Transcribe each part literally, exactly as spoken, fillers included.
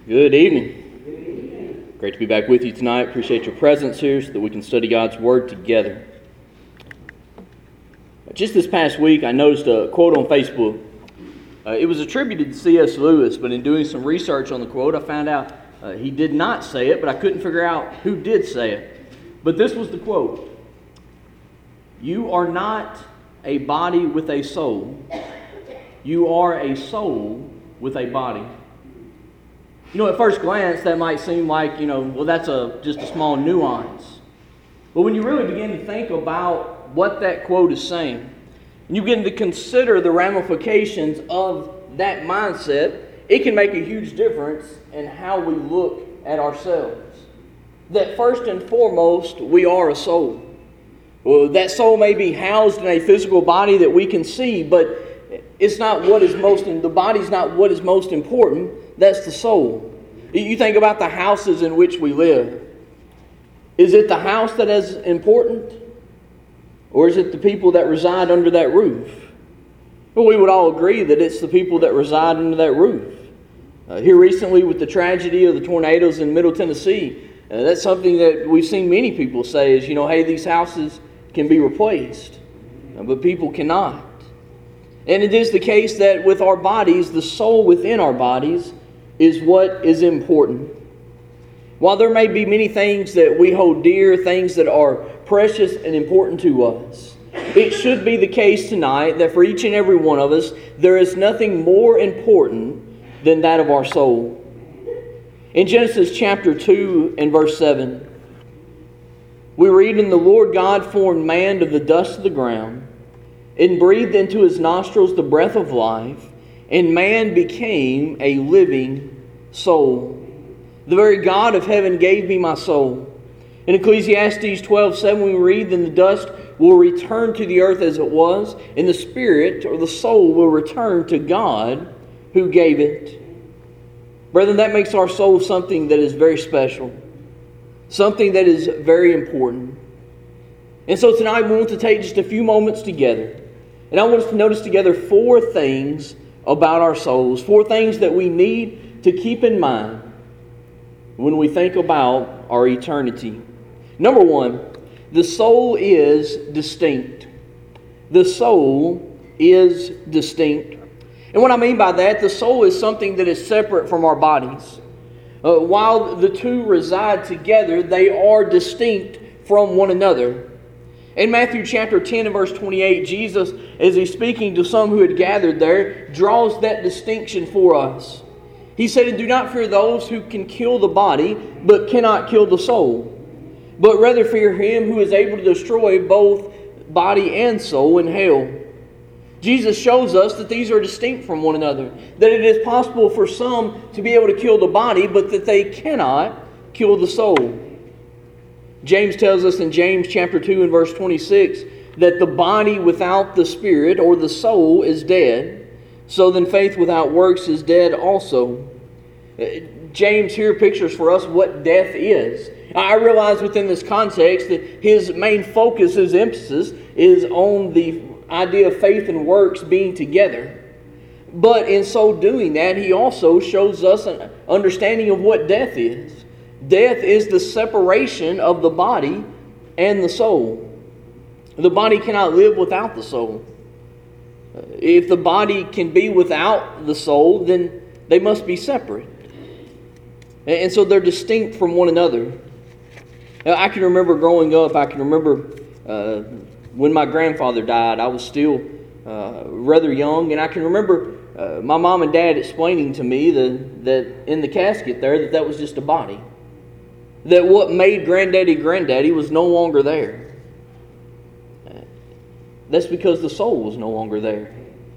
Good evening. Great to be back with you tonight. Appreciate your presence here so that we can study God's Word together. Just this past week, I noticed a quote on Facebook. Uh, it was attributed to C S Lewis, but in doing some research on the quote, I found out uh, he did not say it, but I couldn't figure out who did say it. But this was the quote: "You are not a body with a soul. You are a soul with a body." You know, at first glance, that might seem like, you know, well, that's a just a small nuance. But when you really begin to think about what that quote is saying, and you begin to consider the ramifications of that mindset, it can make a huge difference in how we look at ourselves. That first and foremost, we are a soul. Well, that soul may be housed in a physical body that we can see, but it's not what is most, the body's not what is most important. That's the soul. You think about the houses in which we live. Is it the house that is important? Or is it the people that reside under that roof? Well, we would all agree that it's the people that reside under that roof. Uh, here recently with the tragedy of the tornadoes in Middle Tennessee, uh, that's something that we've seen many people say is, you know, hey, these houses can be replaced, uh, but people cannot. And it is the case that with our bodies, the soul within our bodies is what is important. While there may be many things that we hold dear, things that are precious and important to us, it should be the case tonight that for each and every one of us, there is nothing more important than that of our soul. In Genesis chapter two and verse seven, we read, "And the Lord God formed man of the dust of the ground, and breathed into his nostrils the breath of life, and man became a living soul. The very God of heaven gave me my soul." In Ecclesiastes twelve seven we read, "Then the dust will return to the earth as it was, and the spirit or the soul will return to God who gave it." Brethren, that makes our soul something that is very special, something that is very important. And so tonight we want to take just a few moments together, and I want us to notice together four things about our souls, four things that we need to keep in mind when we think about our eternity. Number one, the soul is distinct. The soul is distinct. And what I mean by that, the soul is something that is separate from our bodies. Uh, while the two reside together, they are distinct from one another. In Matthew chapter ten and verse twenty-eight, Jesus, as he's speaking to some who had gathered there, draws that distinction for us. He said, "And do not fear those who can kill the body, but cannot kill the soul. But rather fear him who is able to destroy both body and soul in hell." Jesus shows us that these are distinct from one another. That it is possible for some to be able to kill the body, but that they cannot kill the soul. James tells us in James chapter two and verse twenty-six that the body without the spirit or the soul is dead. So then faith without works is dead also. James here pictures for us what death is. I realize within this context that his main focus, his emphasis, is on the idea of faith and works being together. But in so doing that, he also shows us an understanding of what death is. Death is the separation of the body and the soul. The body cannot live without the soul. If the body can be without the soul, then they must be separate. And so they're distinct from one another. I can remember growing up, I can remember uh, when my grandfather died, I was still uh, rather young, and I can remember uh, my mom and dad explaining to me the, that in the casket there, that that was just a body. That what made Granddaddy Granddaddy was no longer there. That's because the soul was no longer there.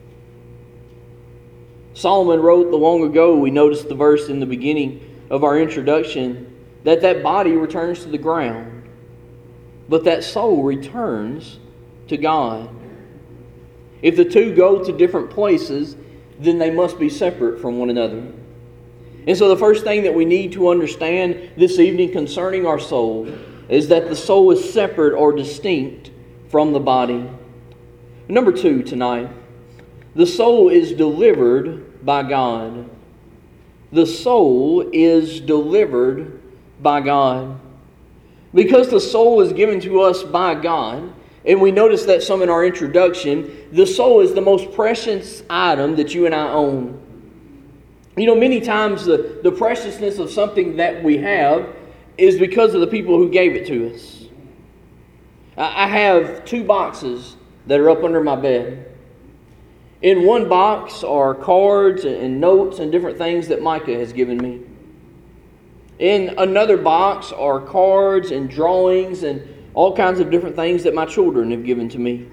Solomon wrote the long ago, we noticed the verse in the beginning of our introduction, that that body returns to the ground, but that soul returns to God. If the two go to different places, then they must be separate from one another. And so the first thing that we need to understand this evening concerning our soul is that the soul is separate or distinct from the body. Number two tonight, the soul is delivered by God. the soul is delivered by God. Because the soul is given to us by God, and we notice that some in our introduction, the soul is the most precious item that you and I own. You know, many times the, the preciousness of something that we have is because of the people who gave it to us. I have two boxes that are up under my bed. In one box are cards and notes and different things that Micah has given me. In another box are cards and drawings and all kinds of different things that my children have given to me.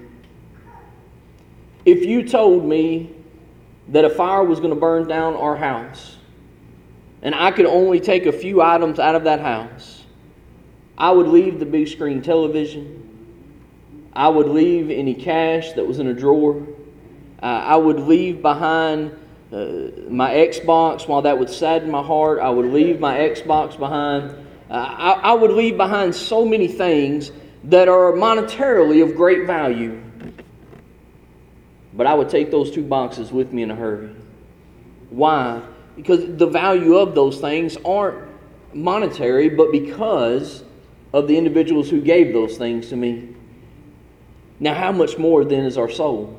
If you told me that a fire was going to burn down our house and I could only take a few items out of that house, I would leave the big screen television. I would leave any cash that was in a drawer. Uh, I would leave behind uh, my Xbox. While that would sadden my heart, I would leave my Xbox behind. Uh, I, I would leave behind so many things that are monetarily of great value. But I would take those two boxes with me in a hurry. Why? Because the value of those things aren't monetary, but because of the individuals who gave those things to me. Now, how much more then is our soul?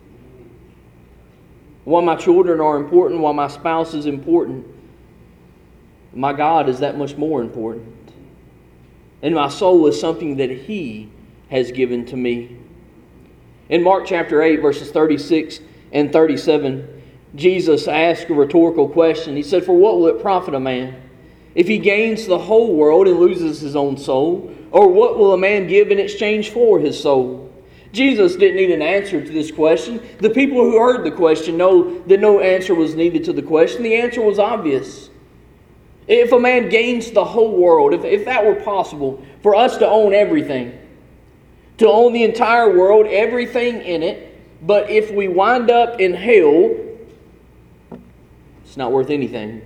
While my children are important, while my spouse is important, my God is that much more important. And my soul is something that He has given to me. In Mark chapter eight, verses thirty-six and thirty-seven, Jesus asked a rhetorical question. He said, "For what will it profit a man if he gains the whole world and loses his own soul? Or what will a man give in exchange for his soul?" Jesus didn't need an answer to this question. The people who heard the question know that no answer was needed to the question. The answer was obvious. If a man gains the whole world, if, if that were possible, for us to own everything, to own the entire world, everything in it, but if we wind up in hell, it's not worth anything.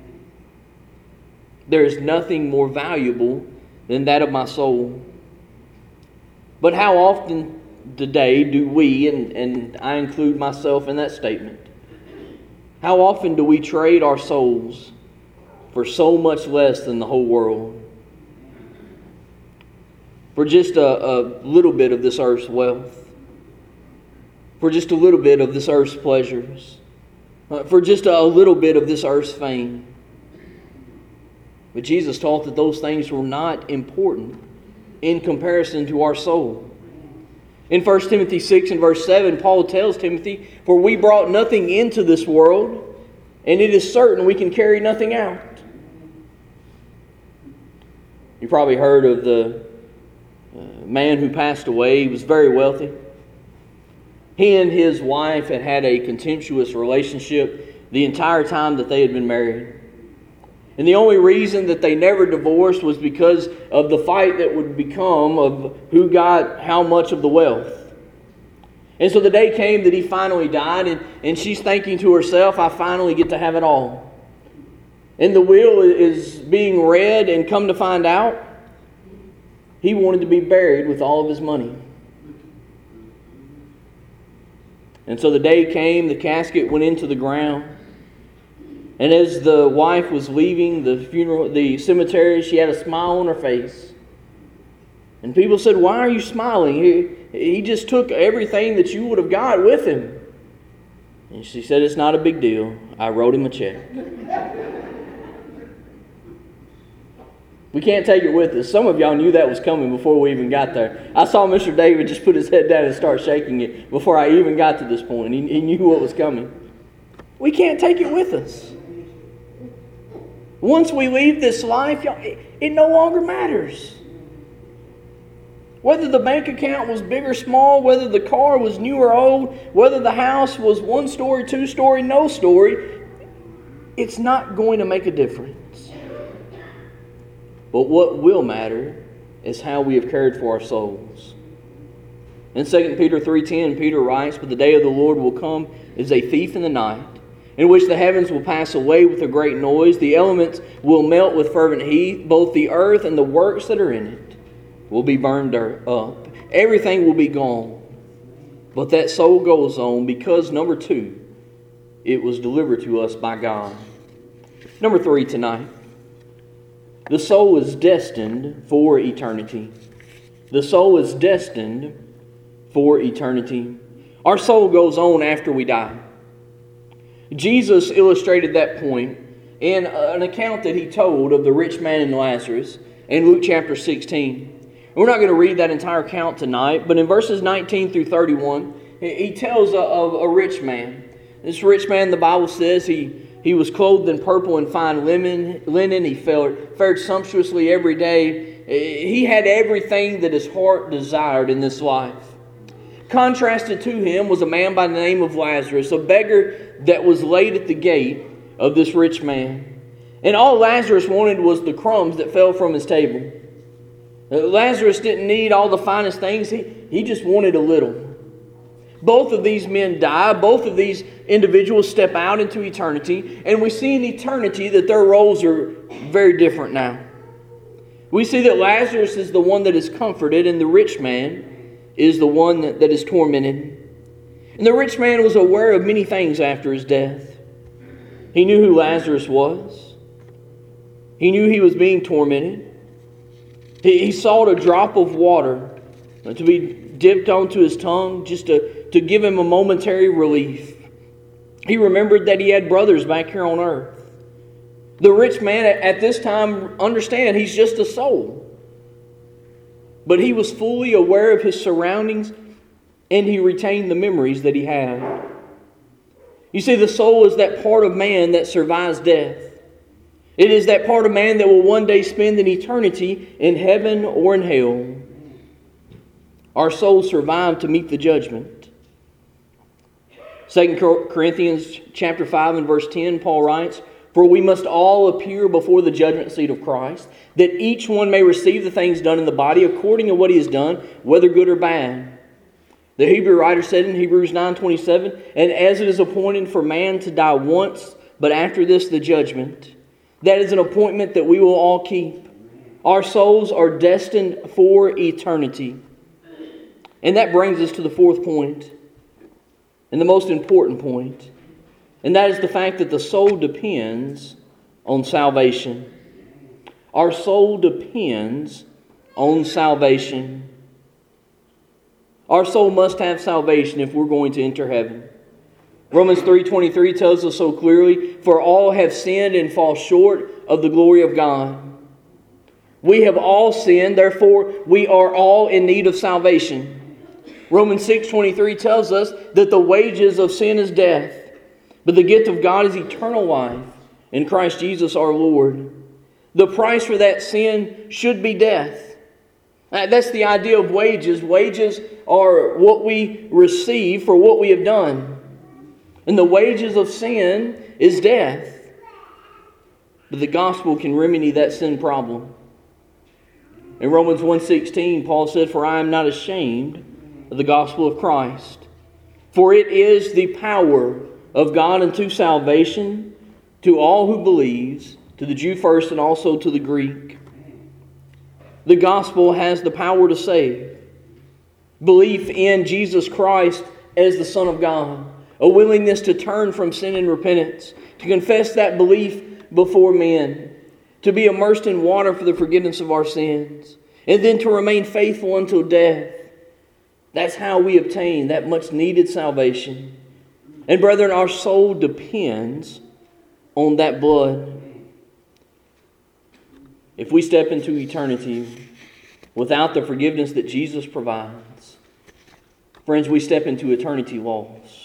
There is nothing more valuable than that of my soul. But how often today do we, and, and I include myself in that statement, how often do we trade our souls for so much less than the whole world? For just a, a little bit of this earth's wealth. For just a little bit of this earth's pleasures. For just a little bit of this earth's fame. But Jesus taught that those things were not important in comparison to our soul. In First Timothy six and verse seven, Paul tells Timothy, "For we brought nothing into this world, and it is certain we can carry nothing out." You probably heard of the uh, man who passed away. He was very wealthy. He and his wife had had a contentious relationship the entire time that they had been married. And the only reason that they never divorced was because of the fight that would become of who got how much of the wealth. And so the day came that he finally died, and, and she's thinking to herself, "I finally get to have it all." And the will is being read, and come to find out, he wanted to be buried with all of his money. And so the day came, the casket went into the ground. And as the wife was leaving the funeral, the cemetery, she had a smile on her face. And people said, "Why are you smiling? He, he just took everything that you would have got with him." And she said, "It's not a big deal. I wrote him a check." We can't take it with us. Some of y'all knew that was coming before we even got there. I saw Mister David just put his head down and start shaking it before I even got to this point. He, he knew what was coming. We can't take it with us. Once we leave this life, y'all, it, it no longer matters. Whether the bank account was big or small, whether the car was new or old, whether the house was one story, two story, no story, it's not going to make a difference. But what will matter is how we have cared for our souls. In Second Peter three ten, Peter writes, "But the day of the Lord will come as a thief in the night, in which the heavens will pass away with a great noise, the elements will melt with fervent heat, both the earth and the works that are in it will be burned up. Everything will be gone. But that soul goes on because, number two, it was delivered to us by God." Number three tonight. The soul is destined for eternity. The soul is destined for eternity. Our soul goes on after we die. Jesus illustrated that point in an account that he told of the rich man and Lazarus in Luke chapter sixteen. We're not going to read that entire account tonight, but in verses nineteen through thirty-one, he tells of a rich man. This rich man, the Bible says, he, he was clothed in purple and fine linen. linen. He fared, fared sumptuously every day. He had everything that his heart desired in this life. Contrasted to him was a man by the name of Lazarus, a beggar that was laid at the gate of this rich man. And all Lazarus wanted was the crumbs that fell from his table. Lazarus didn't need all the finest things. He, he just wanted a little. Both of these men die. Both of these individuals step out into eternity. And we see in eternity that their roles are very different now. We see that Lazarus is the one that is comforted, and the rich man is the one that, that is tormented. And the rich man was aware of many things after his death. He knew who Lazarus was. He knew he was being tormented. He, he sought a drop of water to be dipped onto his tongue just to, to give him a momentary relief. He remembered that he had brothers back here on earth. The rich man at, at this time, understand, he's just a soul. But he was fully aware of his surroundings, and he retained the memories that he had. You see, the soul is that part of man that survives death. It is that part of man that will one day spend an eternity in heaven or in hell. Our souls survive to meet the judgment. Second Corinthians chapter five and verse ten, Paul writes, "For we must all appear before the judgment seat of Christ, that each one may receive the things done in the body according to what he has done, whether good or bad." The Hebrew writer said in Hebrews nine twenty-seven, "And as it is appointed for man to die once, but after this the judgment." That is an appointment that we will all keep. Our souls are destined for eternity. And that brings us to the fourth point, and the most important point, and that is the fact that the soul depends on salvation. Our soul depends on salvation. Our soul must have salvation if we're going to enter heaven. Romans three twenty-three tells us so clearly, "For all have sinned and fall short of the glory of God." We have all sinned, therefore we are all in need of salvation. Romans six twenty-three tells us that the wages of sin is death, but the gift of God is eternal life in Christ Jesus our Lord. The price for that sin should be death. That's the idea of wages. Wages are what we receive for what we have done. And the wages of sin is death. But the gospel can remedy that sin problem. In Romans one sixteen, Paul said, "For I am not ashamed of the gospel of Christ. For it is the power of God unto salvation to all who believes, to the Jew first and also to the Greek." The gospel has the power to save. Belief in Jesus Christ as the Son of God. A willingness to turn from sin and repentance. To confess that belief before men. To be immersed in water for the forgiveness of our sins. And then to remain faithful until death. That's how we obtain that much needed salvation. And brethren, our soul depends on that blood. If we step into eternity without the forgiveness that Jesus provides, friends, we step into eternity lost.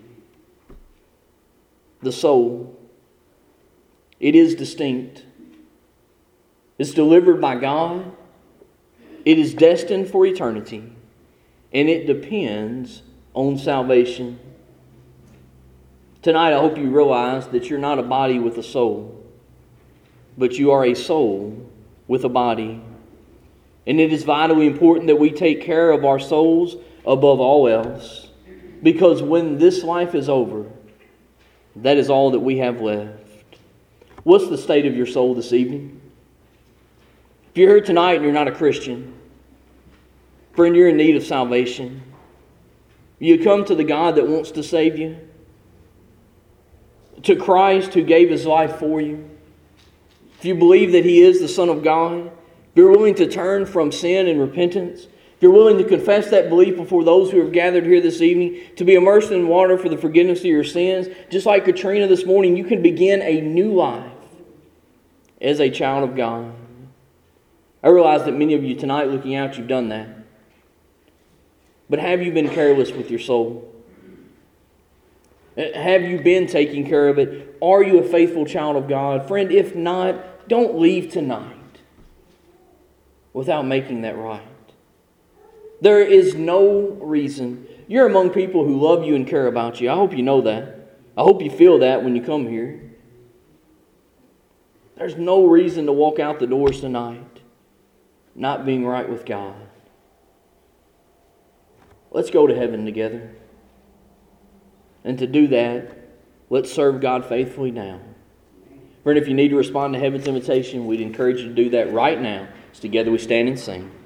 The soul, it is distinct. It's delivered by God. It is destined for eternity. And it depends on salvation. Tonight, I hope you realize that you're not a body with a soul, but you are a soul with a body. And it is vitally important that we take care of our souls above all else. Because when this life is over, that is all that we have left. What's the state of your soul this evening? If you're here tonight and you're not a Christian, friend, you're in need of salvation. You come to the God that wants to save you, to Christ who gave His life for you, if you believe that He is the Son of God, if you're willing to turn from sin and repentance, if you're willing to confess that belief before those who have gathered here this evening, to be immersed in water for the forgiveness of your sins, just like Katrina this morning, you can begin a new life as a child of God. I realize that many of you tonight looking out, you've done that. But have you been careless with your soul? Have you been taking care of it? Are you a faithful child of God? Friend, if not, don't leave tonight without making that right. There is no reason. You're among people who love you and care about you. I hope you know that. I hope you feel that when you come here. There's no reason to walk out the doors tonight not being right with God. Let's go to heaven together. And to do that, let's serve God faithfully now. Friend, if you need to respond to heaven's invitation, we'd encourage you to do that right now as together we stand and sing.